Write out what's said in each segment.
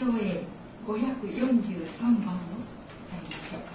唱詠543番を歌いましょう。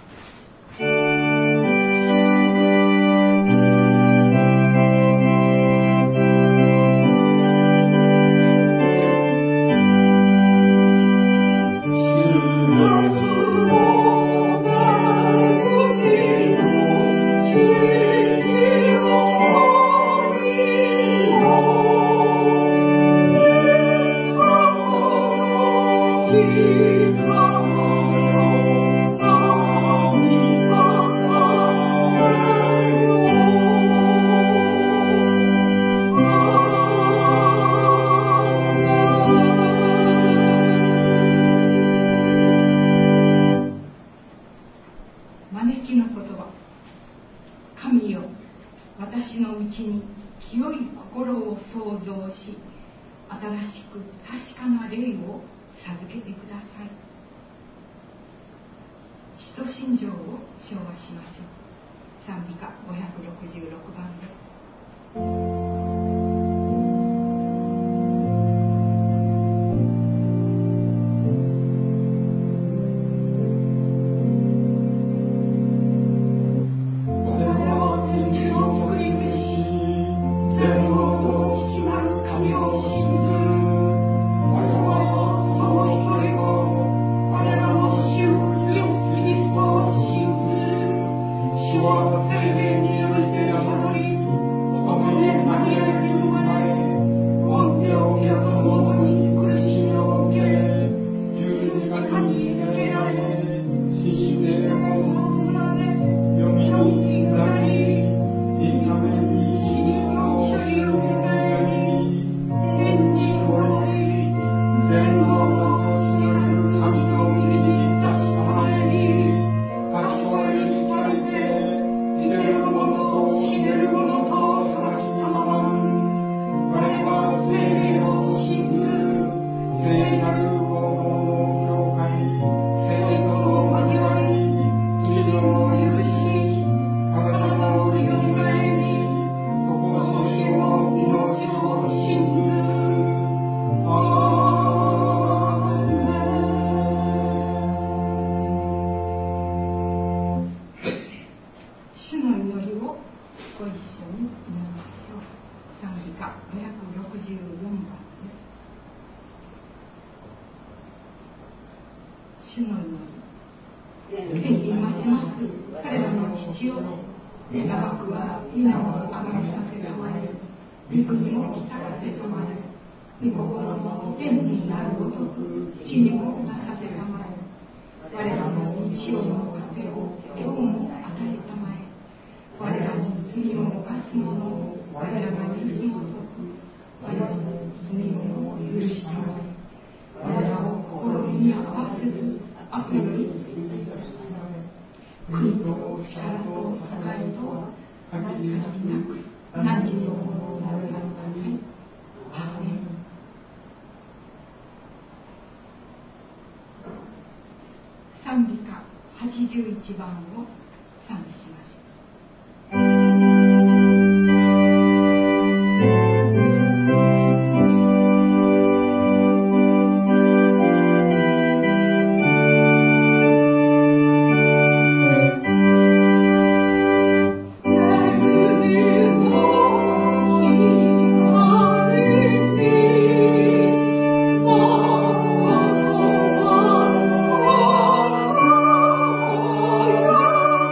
賛美歌81番を賛美します。 Oh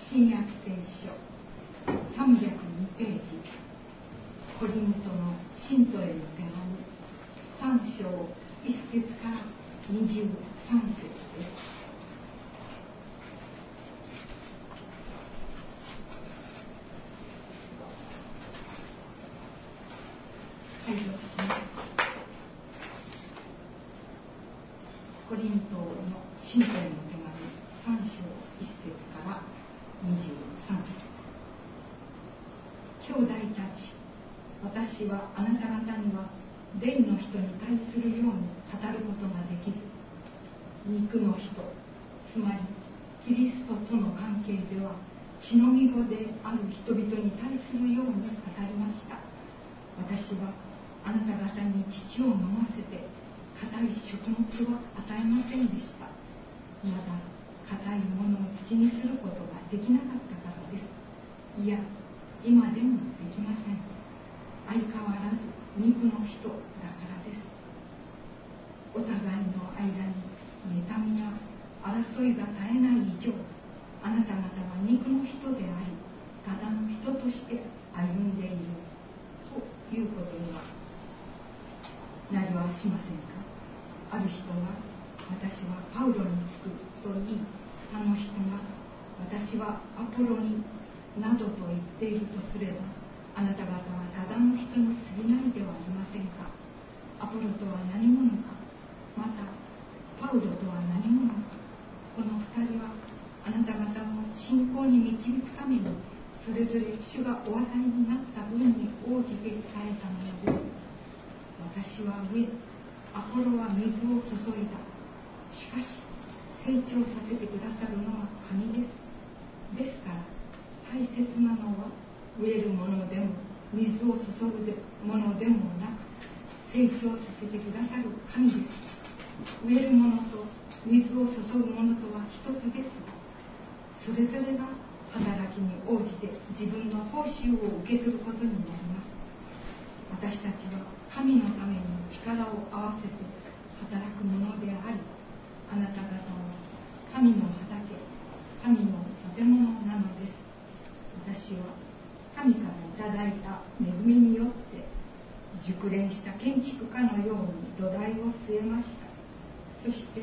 新約聖書302ページ、コリントの信徒への手紙3章1節から23節です。はい、読します。コリントの信徒への手紙3章1節から23節。兄弟たち、私はあなた方には霊の人に対するように語ることができず、肉の人、つまりキリストとの関係では血のみ子である人々に対するように語りました。私はあなた方に乳を飲ませて硬い食物は与えませんでした。まだ硬いものを口にすることができなかったからです。いや、今でもできません。相変わらず肉の人だからです。お互いの間に妬みや争いが絶えない以上、あなた方は肉の人であり、ただの人として歩んでいるということにはなりはしませんか。ある人が私はパウロにつくと言い、他の人が私はアポロになどと言っているとすれば、あなた方はただの人に過ぎないではありませんか。アポロとは何者か、またパウロとは何者か。この二人はあなた方を信仰に導くために、それぞれ主がお与えになった分に応じて伝えたものです。私は植え、アポロは水を注いだ。しかし成長させてくださるのは神です。ですから大切なのは植えるものでも水を注ぐものでもなく、成長させてくださる神です。植えるものと水を注ぐものとは一つですが、それぞれが働きに応じて自分の報酬を受け取ることになります。私たちは神のために力を合わせて働くものであり、あなた方は神の畑、神の建物なのです。私は神からいただいた恵みによって熟練した建築家のように土台を据えました。そして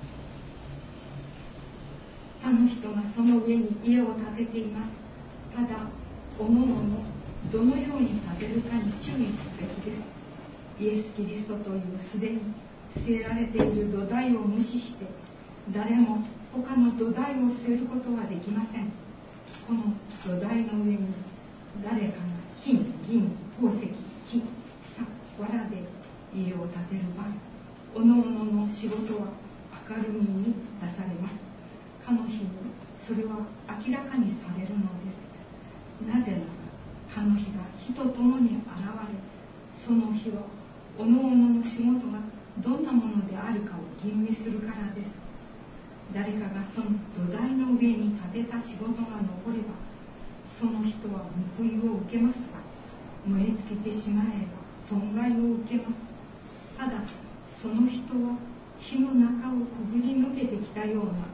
他の人がその上に家を建てています。ただおのおのどのように建てるかに注意すべきです。イエス・キリストというすでに据えられている土台を無視して誰も他の土台を据えることはできません。この土台の上に誰かが金、銀、宝石、木、草、藁で家を建てる場合、おのおのの仕事は明るみに出されます。かの日にそれは明らかにされるのです。なぜならかの日が火とともに現れ、その日はおのおのの仕事がどんなものであるかを吟味するからです。誰かがその土台の上に建てた仕事が残れば、その人は報いを受けますが、燃え尽きてしまえば損害を受けます。ただその人は火の中をくぐり抜けてきたような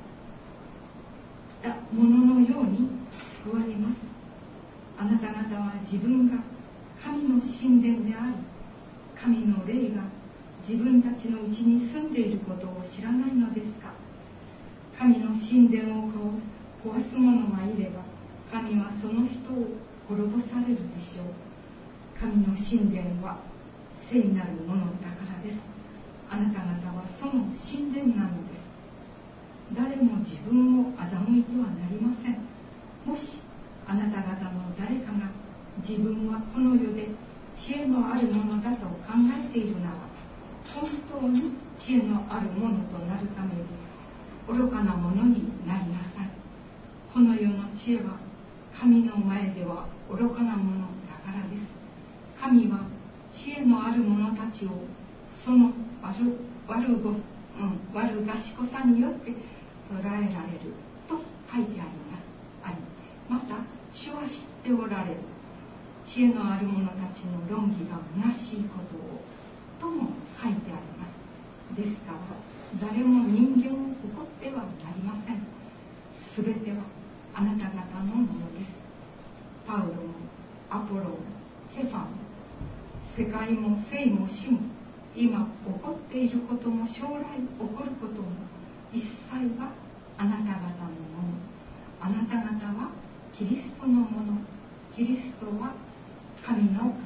もののように救われます。あなた方は自分が神の神殿であり、神の霊が自分たちのうちに住んでいることを知らないのですか。神の神殿を壊す者がいれば、神はその人を滅ぼされるでしょう。神の神殿は聖なるものだからです。あなた方はその神殿なのです。誰も自分を欺いてはなりません。もしあなた方の誰かが自分はこの世で知恵のあるものだと考えているなら、本当に知恵のあるものとなるために愚かなものになりなさい。この世の知恵は神の前では愚かなものだからです。神は知恵のある者たちをその悪賢さによって捉えられると書いてあります。また主は知っておられる。知恵のある者たちの論議が虚しいことをとも書いてあります。ですから誰も人間を誇ってはなりません。すべてはあなた方のものです。パウロもアポロもケファも世界も生も死も今起こっていることも将来起こることも一切はあなた方のもの。あなた方はキリストのもの。キリストは神のものなのです。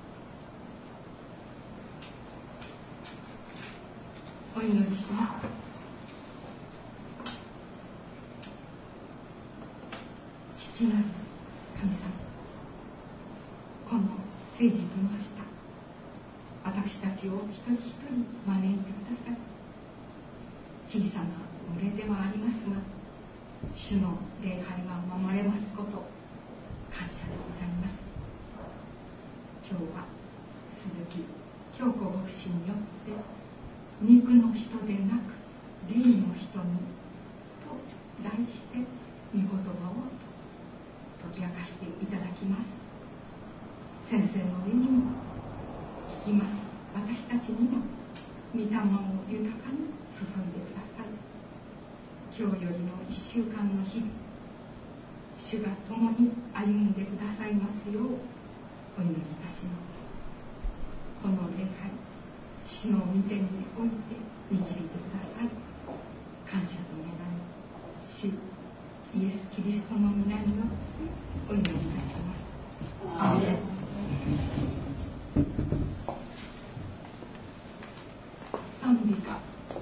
お祈りします。父なる神様、この誠実の下、私たちを一人一人招いてください。小さな群れではありますが、主の礼拝が守れますこと、感謝でございます。今日は鈴木京子牧師によって肉の人でなく霊の人にと題して御言葉を解き明かしていただきます。先生の上にも聞きます私たちにも御霊を豊かに注いでください。今日よりの1週間の日々、主が共に歩んでくださいますようお祈りいたします。この礼拝、主の御手において導いてください。感謝と願い、主イエス・キリストの皆によってお祈りいたします。アーメン。賛美歌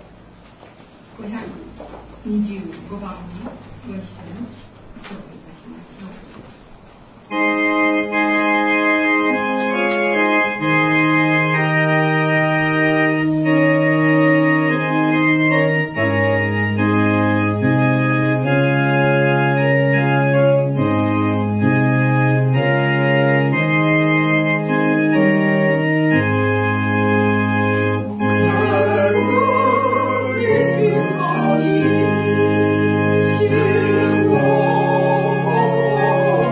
525番をご一緒に唱いたしましょう。 Oh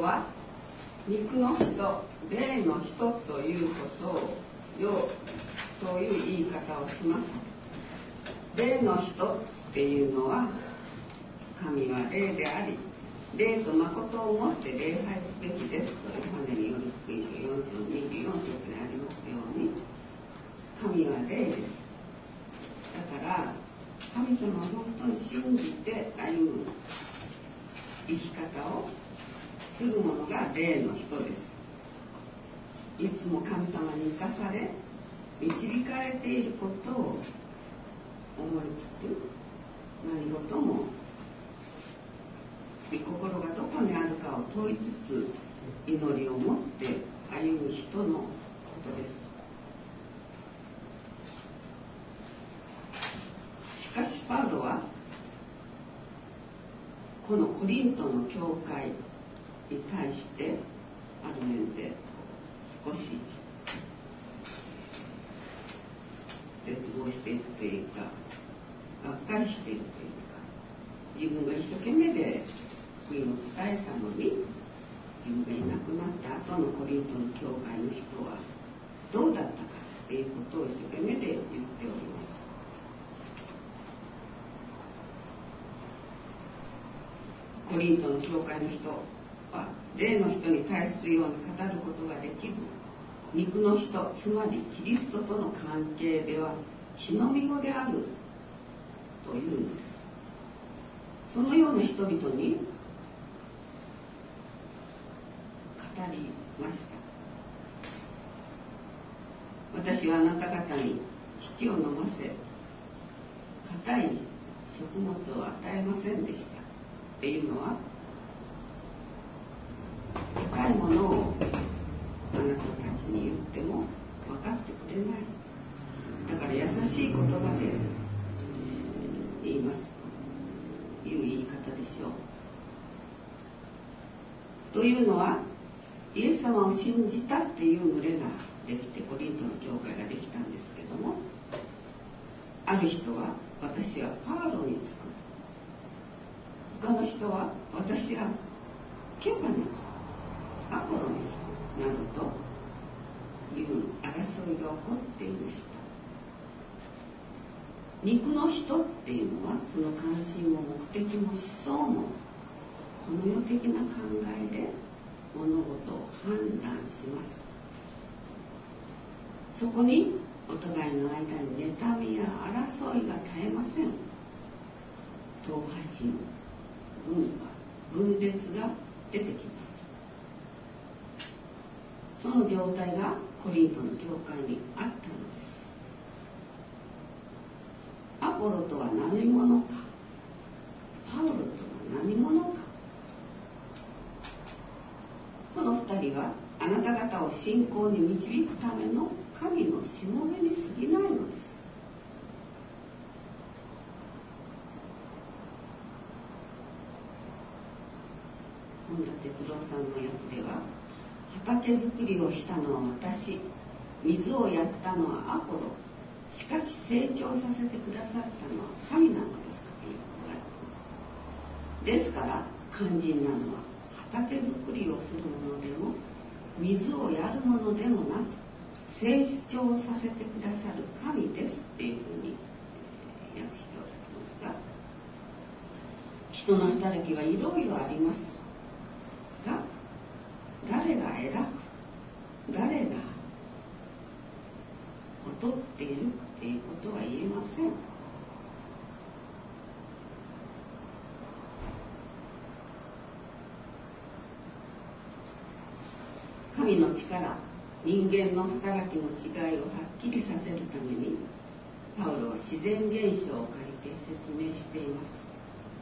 は肉の人、霊の人ということをそういう言い方をします。霊の人っていうのは、神は霊であり、霊と誠をもって礼拝すべきですというヨハネによる福音書4章24節にありますように、神は霊です。だから神様を本当に信じて歩む生き方をする者が霊の人です。いつも神様に生かされ導かれていることを思いつつ、何事も御心がどこにあるかを問いつつ祈りを持って歩む人のことです。しかしパウロはこのコリントの教会に対してある面で少し絶望しているというか、がっかりしているというか、自分が一生懸命で福音を伝えたのに、自分がいなくなった後のコリントの教会の人はどうだったかということを一生懸命で言っております。コリントの教会の人は霊の人に対するように語ることができず、肉の人、つまりキリストとの関係では血のみ子であるというのです。そのような人々に語りました。私はあなた方に乳を飲ませ、固い食物を与えませんでした。っていうのは、高いものをあなたたちに言っても分かってくれない。だから優しい言葉で言いますという言い方でしょう。というのは、イエス様を信じたっていう群れができて、コリントの教会ができたんですけども、ある人は私はパウロにつく、他の人は私はケファにつく、アポロにつくなどという争いが起こっていました。肉の人っていうのは、その関心も目的も思想もこの世的な考えで物事を判断します。そこにお互いの間に妬みや争いが絶えません。党派心、分裂が出てきます。その状態がコリントの教会にあったのです。アポロとは何者か、パウロとは何者か。この二人はあなた方を信仰に導くための神のしもべに過ぎないのです。本田哲郎さんの訳では、畑作りをしたのは私、水をやったのはアポロ、しかし成長させてくださったのは神なのですということがあります。ですから肝心なのは畑作りをするものでも水をやるものでもなく、成長させてくださる神ですっていうふうに訳しておられますが、人の働きはいろいろありますが、誰が偉く誰が劣っているっていうことは言えません。神の力、人間の働きの違いをはっきりさせるために、パウロは自然現象を借りて説明しています。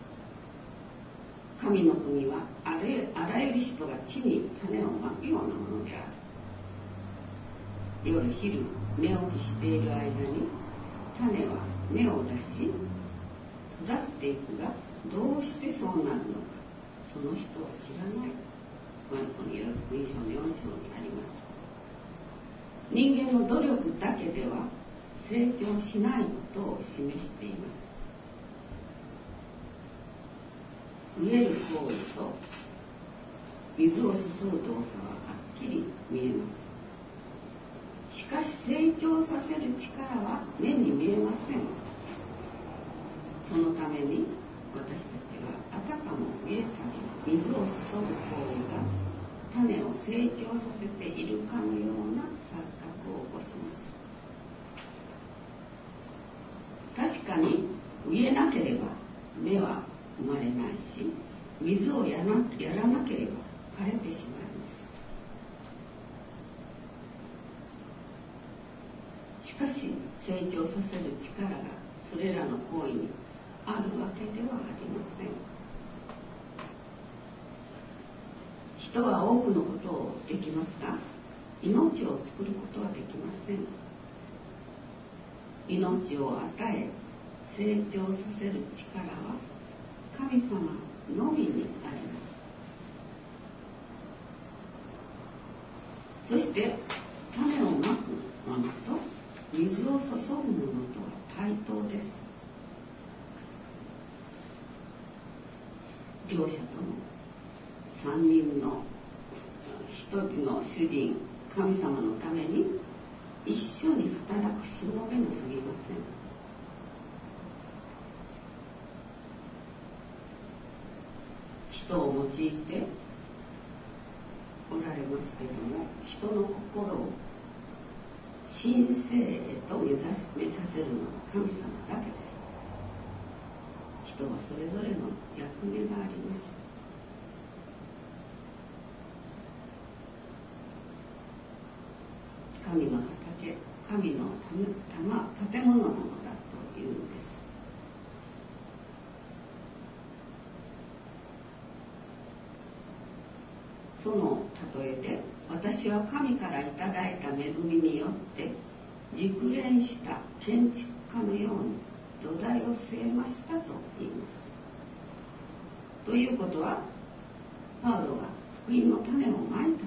神の国はあらゆる人が地に種をまくようなものである。夜昼寝起きしている間に種は芽を出し育っていくが、どうしてそうなるのかその人は知らない。マルコによる福音書の4章にあります。人間の努力だけでは成長しないことを示しています。植える行為と水を注ぐ動作ははっきり見えます。しかし成長させる力は目に見えません。そのために私たちはあたかも見えたり水を注ぐ行為が種を成長させているかのような錯覚を起こします。確かに植えなければ芽は生まれないし、水をやらなければ枯れてしまいます。しかし成長させる力がそれらの行為にあるわけではありません。人は多くのことをできますが、命を作ることはできません。命を与え成長させる力は神様のみにあります。そして種をまくものと水を注ぐものとは対等です。両者とも三人の一人の主人神様のために一緒に働くしもべに過ぎません。人を用いておられますけれども、人の心を神聖へと目させるのは神様だけです。人はそれぞれの役目があります。神の畑、神の建物なのだというのです。その例えで、私は神からいただいた恵みによって熟練した建築家のように土台を据えましたと言います。ということは、パウロが福音の種をまいたという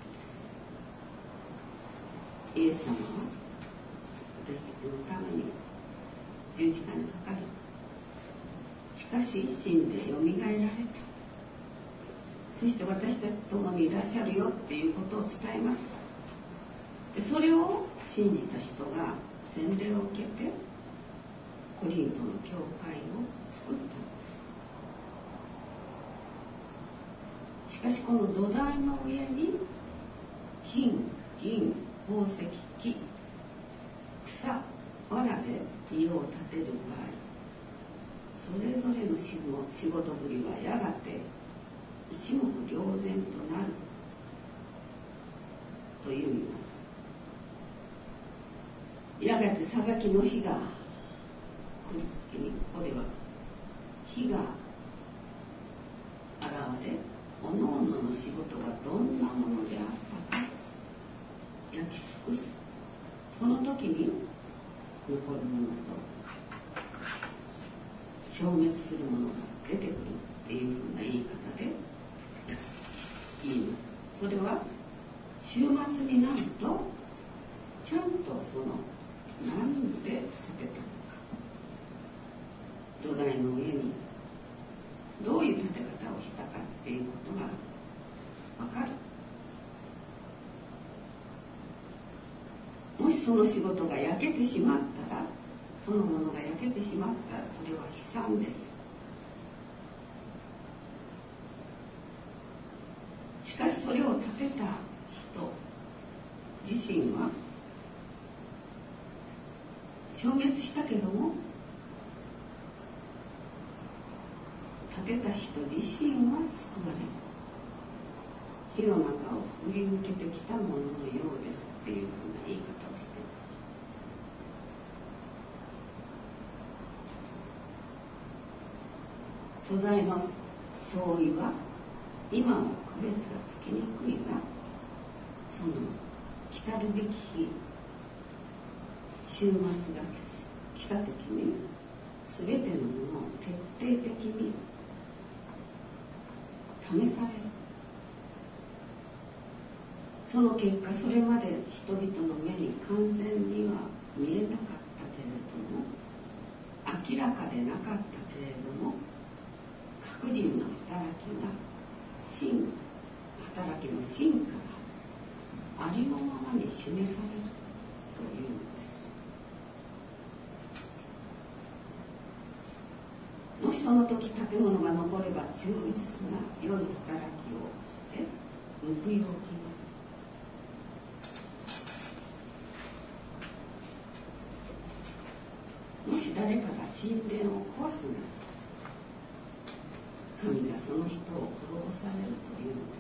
ことです。イエス様は私たちのために十字架にかかり、しかし死んでよみがえられた。そして私たちと共にいらっしゃるよっていうことを伝えました。でそれを信じた人が洗礼を受けてコリントの教会を作ったのです。しかしこの土台の上に金、銀、宝石、木、草、藁で家を建てる場合、それぞれの仕事ぶりはやがて一目瞭然となると言います。やがて裁きの日が来るときに、ここでは火が現れ、おのおのの仕事がどんなものであったか焼き尽くす。その時に残るものと消滅するものが出てくるっていうふうな言い方で言います。それは週末になるとちゃんとその何で建てたのか、土台の上にどういう建て方をしたかっていうことが分かる。もしその仕事が焼けてしまったら、そのものが焼けてしまったら、それは悲惨です。しかしそれを建てた人自身は消滅したけども、建てた人自身は救われ、火の中を振り抜けてきたもののようですっていうふうな言い方をしています。素材の相違は今も区別がつきにくいが、その来たるべき日、週末が来た時に全てのものを徹底的に試される。その結果、それまで人々の目に完全には見えなかったけれども、明らかでなかったけれども、各人の働きが真働きの真価がありのままに示されるというのです。もしその時建物が残れば忠実な良い働きをして報いを受けます。もし誰かが神殿を壊すなら神がその人を滅ぼされるというのです。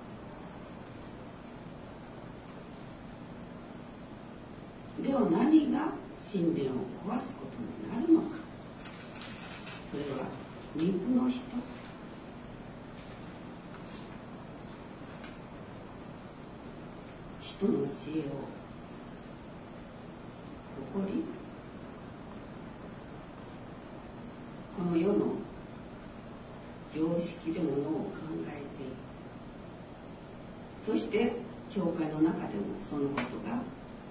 では何が神殿を壊すことになるのか。それは肉の人。人の知恵を誇り、この世の常識でものを考えている。そして教会の中でもそのことが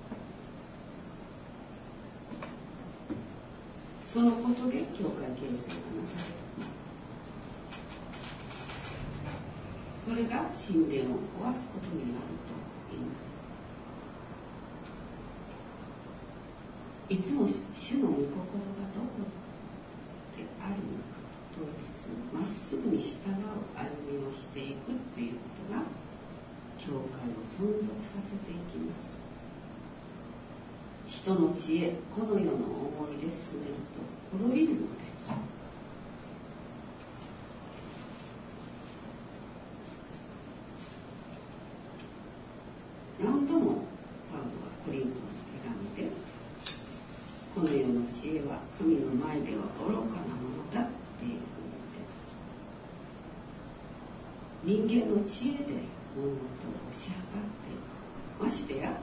そのことで教会形成がなされる。それが神殿を壊すことになると言います。いつも主の御心がどこであるのかと問いつつ、まっすぐに従う歩みをしていくということが教会を存続させていきます。人の知恵、この世の思いで進めると滅びるのです。何度もパウロはコリントの手紙で、この世の知恵は神の前では愚かなものだっていうふうに言っています。人間の知恵で物事を推し量って、ましてや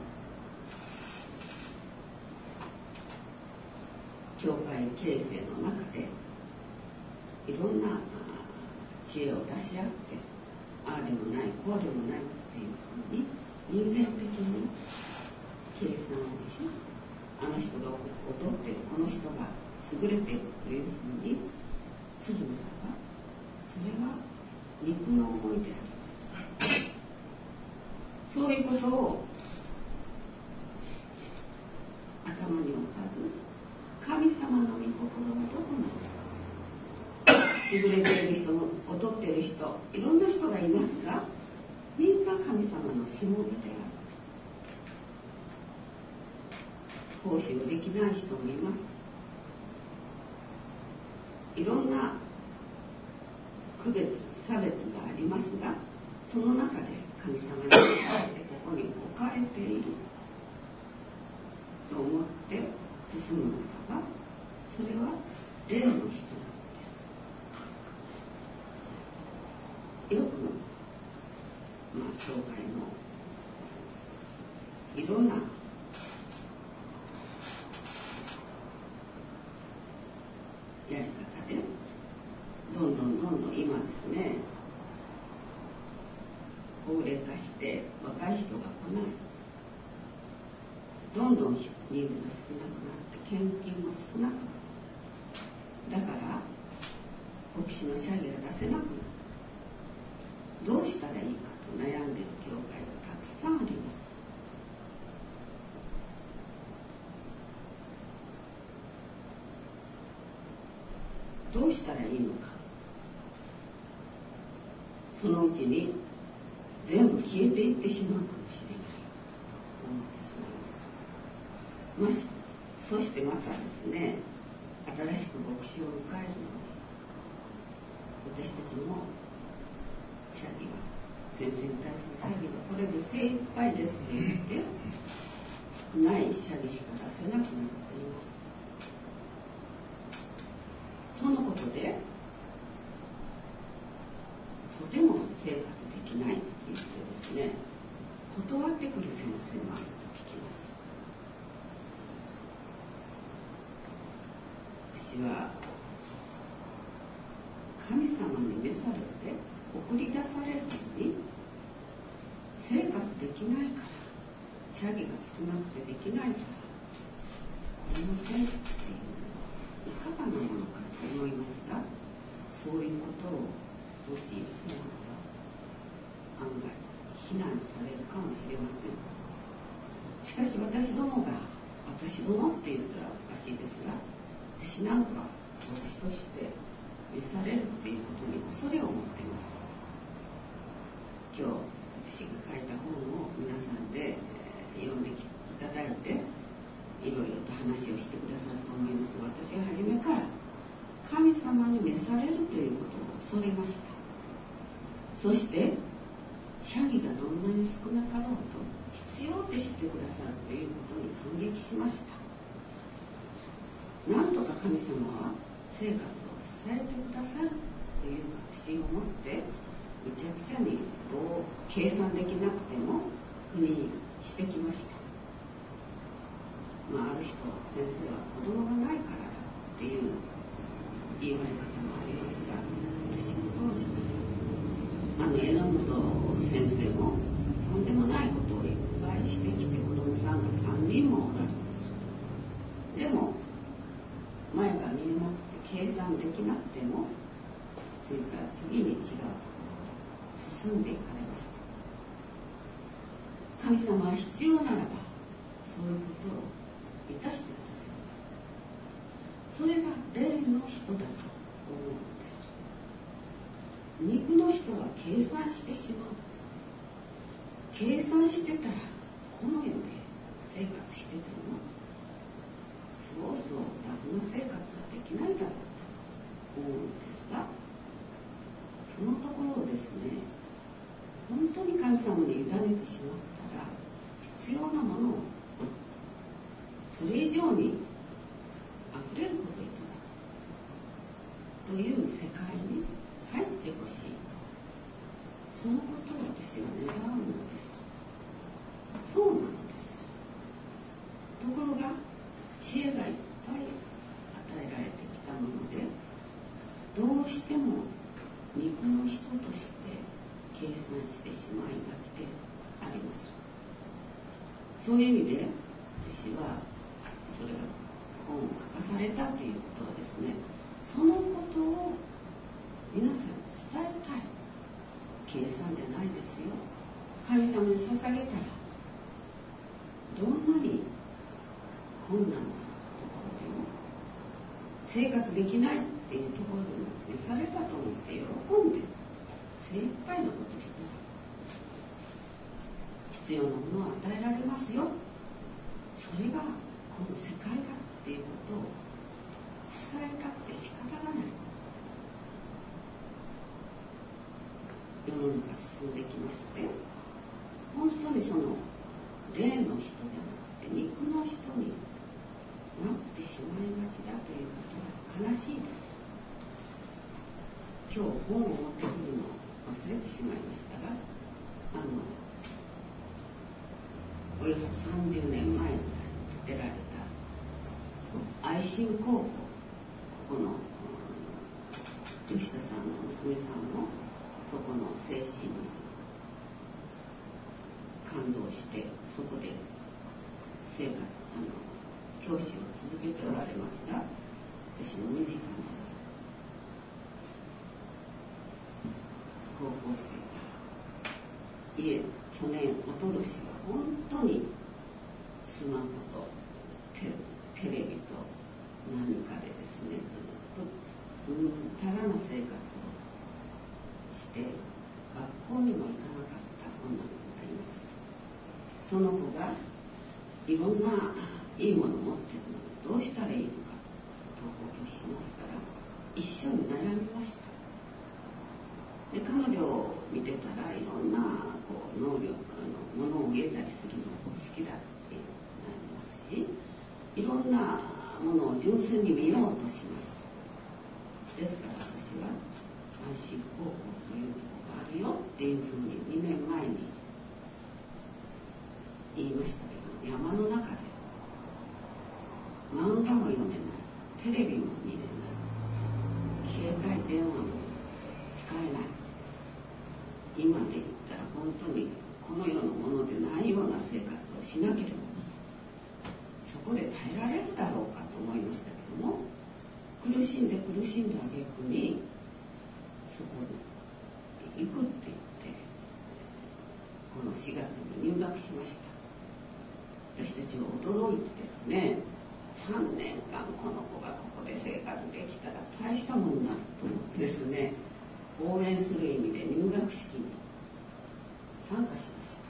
教会形成の中でいろんな知恵を出し合って、ああでもないこうでもないっていうふうに人間的に計算をし、あの人が劣っている、この人が優れているというふうにするならば、それは肉の思いであります。そういうことを頭に置かず、神様の御心はどこなのか。優れている人も劣っている人、いろんな人がいますが、みんな神様のしもべである。奉仕をできない人もいます。いろんな区別差別がありますが、その中で神様に召されてここに置かれていると思って進むならば、それは霊の人なんです。よく教会のいろんなやり方でどんどん今ですね、高齢化して若い人が来ない、どんどん人数が少なくなって献金も少なくなる。だから牧師の謝儀が出せなくなる。どうしたらいいかと悩んでいる教会がたくさんあります。どうしたらいいのか。そのうちに全部消えていってしまうかもしれないと思ってしまいます。そしてまたですね、新しく牧師を迎えるのに、私たちも謝儀は、先生に対する謝儀はこれで精一杯ですと言って少ない謝儀しか出せなくなっています。そのことでとても生活できないと言ってですね、断ってくる先生もあると聞きます。私は神様に召されて送り出されるのに生活できないから、謝儀が少なくてできないから、この生活っていうのはいかがなものかと思いますが、そういうことをもし言うならば案外非難されるかもしれません。しかし私どもが、私どもって言ったらおかしいですが、私なんか私として召されるっていうことに恐れを持っています。今日私が書いた本を皆さんで読んでいただいて、いろいろと話をしてくださると思いますが、私は初めから神様に召されるということを恐れました。そして謝儀がどんなに少なかろうと必要って知ってくださるということに感激しました。なんとか神様は生活を支えてくださるという確信を持って、むちゃくちゃにどう計算できなくても国にしてきました。ある人は、先生は子供がないからだっていう言われ方もありますが、私はそうじゃない。榎本先生もとんでもないことをいっぱいしてきて、子供さんが3人もおられます。でも前が見えなくて計算できなくても、次から次に違うところへ進んでいかれました。神様は必要ならばそういうことをいたしてくださる。それが霊の人だと思うんです。肉の人は計算してしまう。計算してたらこの世で生活しててもそうそう楽な生活はできないだろうと思うんですが、そのところをですね、本当に神様に委ねてしまったら、必要なものをそれ以上に溢れることいただくという世界に入ってほしいと、そのことを私は願うのです。そうなのです。ところが知恵がいっぱい与えられてきたもので、どうしても肉の人として計算してしまいがちであります。そういう意味で私はそれが本を書かされたということはですね、そのことを皆さんに伝えたい。計算じゃないですよ。神様に捧げたらどんなに困難なところでも生活できないっていうところでも召されたと思って喜んで精一杯のことしたら必要なものを与えられますよ。それがこの世界だっていうことを伝えたくて仕方がない。世の中進んできまして、本当にその霊の人じゃなくて肉の人になってしまいがちだということは悲しいです。今日本を持ってくるのを忘れてしまいましたが、およそ30年前に建てられた愛心高校、ここの吉田さんの娘さんもそこの精神に感動して、そこで教師を続けておられますが、私の身近な高校生が去年、おととしは本当にスマホとテレビと何かでですね、ずっとたらな生活をして学校にも行かなかった女の子がいます。その子がいろんないいものを持っているのでどうしたらいいのかと投稿しますから、一緒に悩みました。で、彼女を見てたらいろんな農業ものを植えたりするのが好きだってなりますし、いろんなものを純粋に見ようとします。ですから私は安心高校というところがあるよっていうふうに2年前に言いましたけど、山の中で漫画も読めない、テレビも見れない、携帯電話も使えない、今で言ったら本当にこの世のものでないような生活をしなければそこで耐えられるだろうかと思いましたけども、苦しんで挙句にそこに行くって言って、この 4月に入学しました。私たちは驚いてですね、3年間この子がここで生活できたら大したもんだと思ってですね、応援する意味で入学式に参加しました。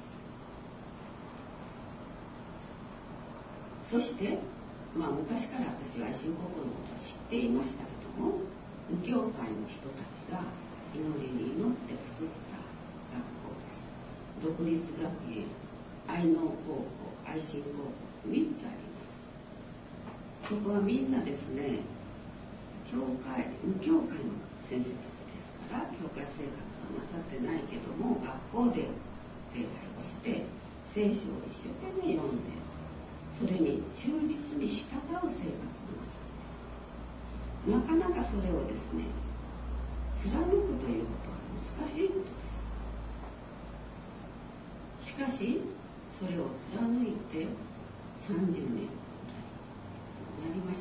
そして、昔から私は愛心高校のことは知っていましたけども、右教会の人たちが祈りに祈って作った学校です。独立学園、愛能高校、愛心高校3つあります。そこはみんなですね、無教会の先生たちですから、教会生活はなさってないけども、学校で礼拝をして聖書を一生懸命読んで、それに忠実に従う生活をなさって、なかなかそれをですね、貫くということは難しいことです。しかしそれを貫いて30年くらいになりました。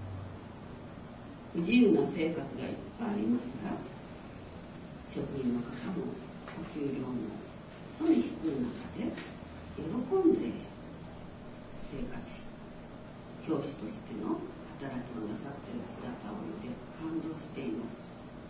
不自由な生活がいっぱいありますが、職員の方もお給料も本当に低い中で喜んで生活し、教師としての働きをなさっている姿を見て感動しています。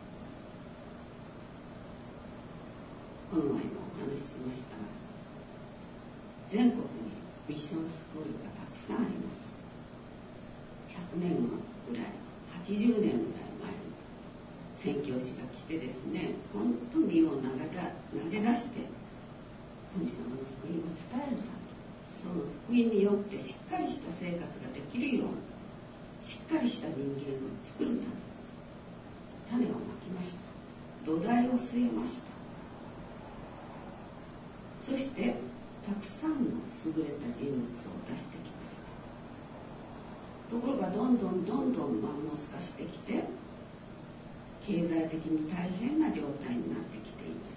この前もお話ししましたが、全国にミッションスクールがたくさんあります。100年ぐらい、80年ぐらい前に宣教師が来てですね、本当に身を投げ出して神様の福音を伝えるため、その福音によってしっかりした生活ができるように、しっかりした人間を作るため、種をまきました。土台を据えました。そしてたくさんの優れた人物を出してきました。ところがどんどんマンモス化してきて、経済的に大変な状態になってきています。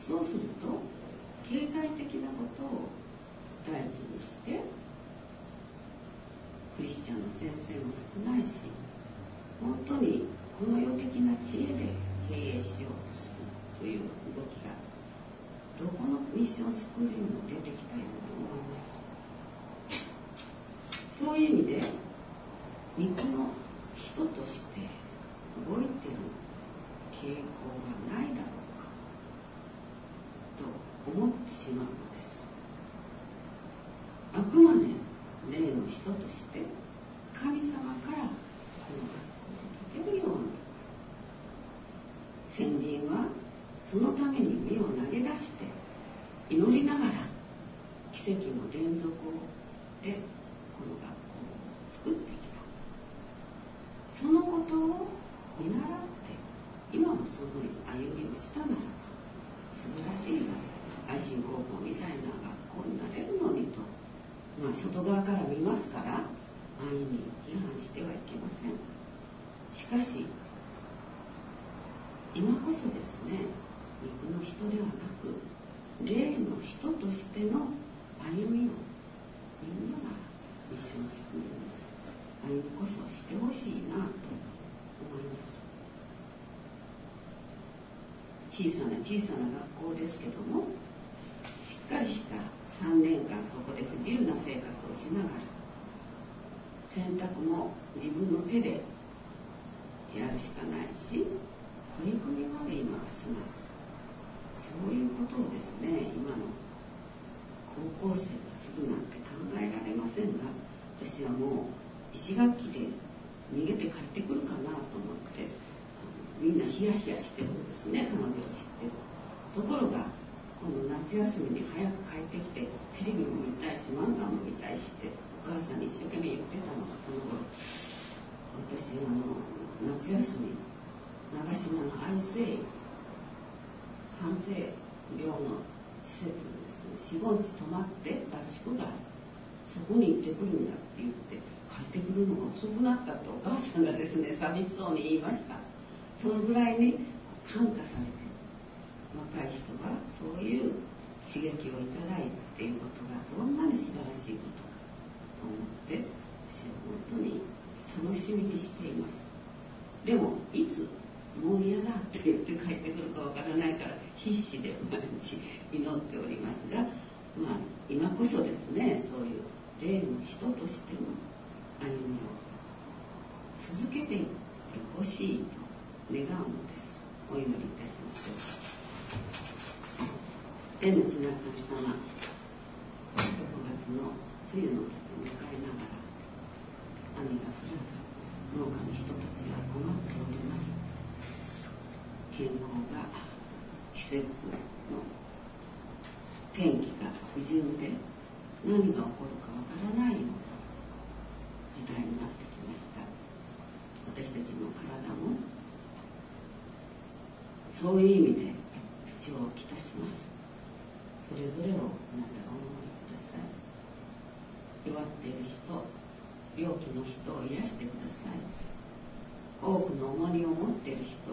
そうすると経済的なことを大事にしてクリスチャンの先生も少ないし、本当にこの世的な知恵で経営しようとするという動きがどこのミッションスクールにも出てきたように思います。そういう意味で肉の人として動いている傾向がないだろうかと思ってしまうのです。あくまで霊の人として神様からこの学校を建てるように、先人はそのために身を投げ出して祈りながら奇跡の連続でこの学校を作ってきた。そのことを見習って今もその歩みをしたならば素晴らしい愛心高校みたいな学校になれるのにと、外側から見ますから安易に批判してはいけません。しかし今こそですね、肉の人ではなく霊の人としての歩みをみんながミッションスクールに歩みこそしてほしいなと思います。小さな学校ですけども、しっかりした3年間そこで不自由な生活をしながら、洗濯も自分の手でやるしかないし、取り組みまで今はします。そういうことをですね、今の高校生がするなんて考えられませんが、私はもう1学期で逃げて帰ってくるかなと思って、みんなヒヤヒヤしてるんですね、彼女を知ってる。ところがこの夏休みに早く帰ってきてテレビも見たいし漫画も見たいしってお母さんに一生懸命言ってたのが、この頃私夏休み長島の愛生反省病の施設にですね、4、5日泊まって合宿がある、そこに行ってくるんだって言って帰ってくるのが遅くなったとお母さんがですね、寂しそうに言いました。そのぐらいに感化されて、若い人がそういう刺激をいただいたっていうことがどんなに素晴らしいことかと思って、私は本当に楽しみにしています。でもいつもう嫌だって言って帰ってくるかわからないから、 必死で毎日祈っておりますが、今こそですね、そういう霊の人としての歩みを続けていってほしいと願うのです。お祈りいたしましょう。天の地なる神様、6月の梅雨の時を迎えながら雨が降らず農家の人たちは困っております。健康が季節の天気が不順で何が起こるかわからないような時代になってきました。私たちの体もそういう意味で不調をきたします。それぞれをあなたがお守りください。弱っている人、病気の人を癒してください。多くの重荷を持っている人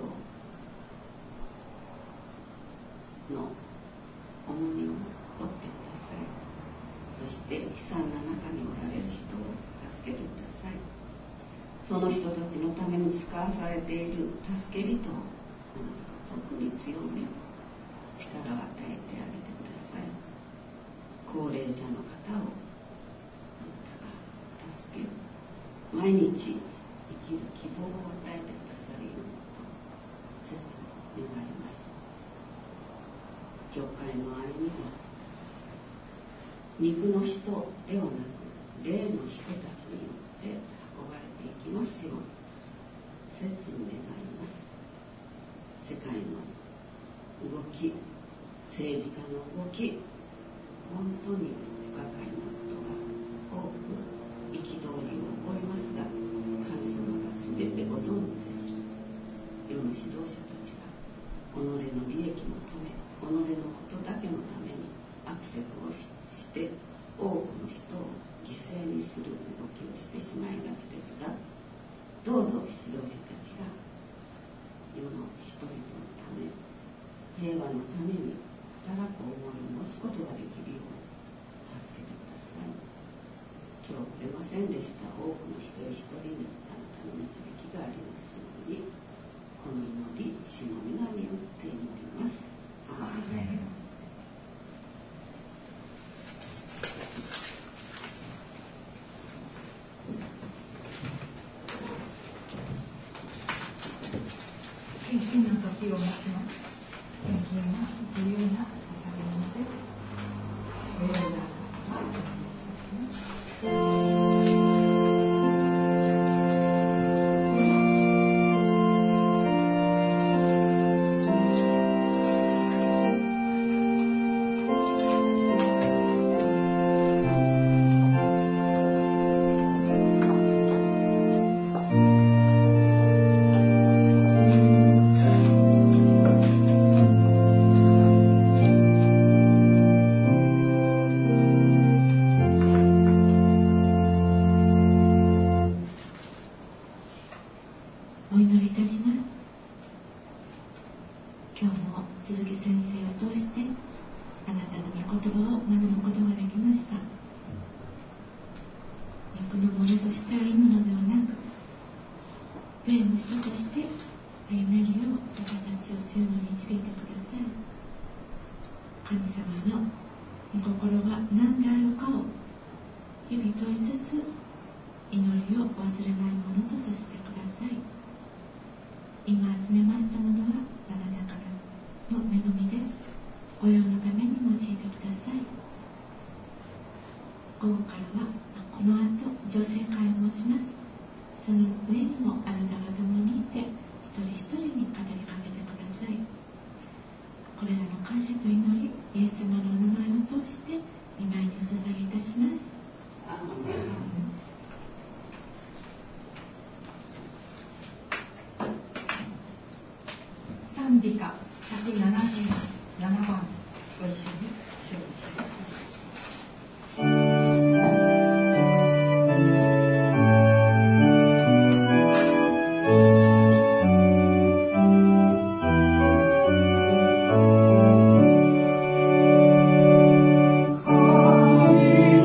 の重荷を取ってください。そして悲惨な中におられる人を助けてください。その人たちのために使わされている助け人をあなたが特に強め、力を与えてあげてください。高齢者の方をあなたが助ける、毎日生きる希望を与えてくださるようにと切に願います。教会の歩みが肉の人ではなく霊の人たちによって運ばれていきますように切に願います。世界の動き、政治家の動き、本当に不可解なことが多く憤りを起こりますが、神様が全てご存知です。世の指導者たちが己の利益のため、己のことだけのためにアクセクをして多くの人を犠牲にする動きをしてしまいがちですが、どうぞ指導者たちが世の人々のため、平和のために働く思いを持つことができるように助けてください。今日出ませんでした多くの一人一人にあなたの導きがありますように、この祈り、主の皆によって祈ります。アーメン。 献金の時を待ちます。献金は自由な捧げ物です。お祈り賛美歌177番ご一緒に唱します。 神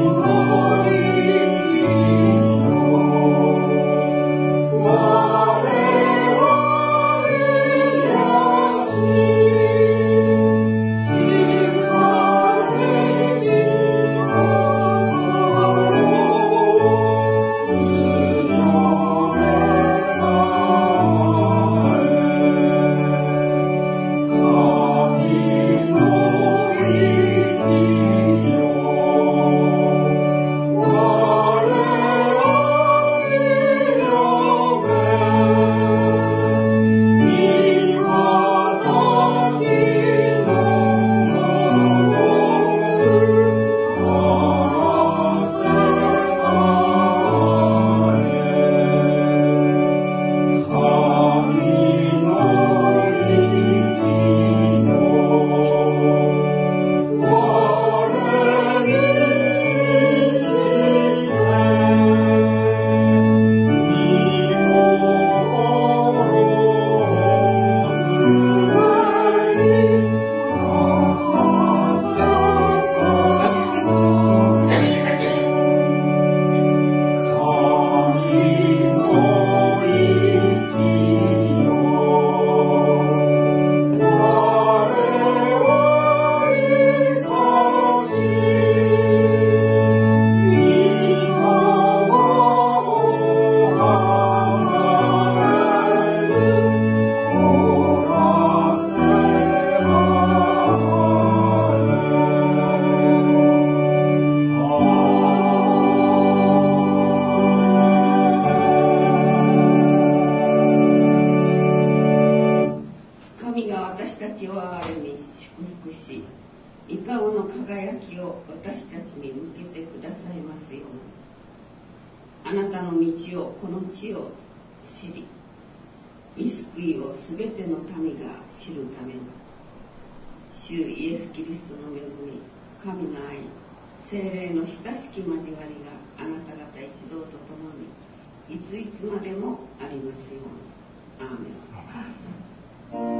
憐れみ祝福し、御顔の輝きを私たちに向けてくださいますように。あなたの道を、この地を知り、御救いをすべての民が知るために、主イエス・キリストの恵み、神の愛、聖霊の親しき交わりがあなた方一同と共にいついつまでもありますように。アーメン。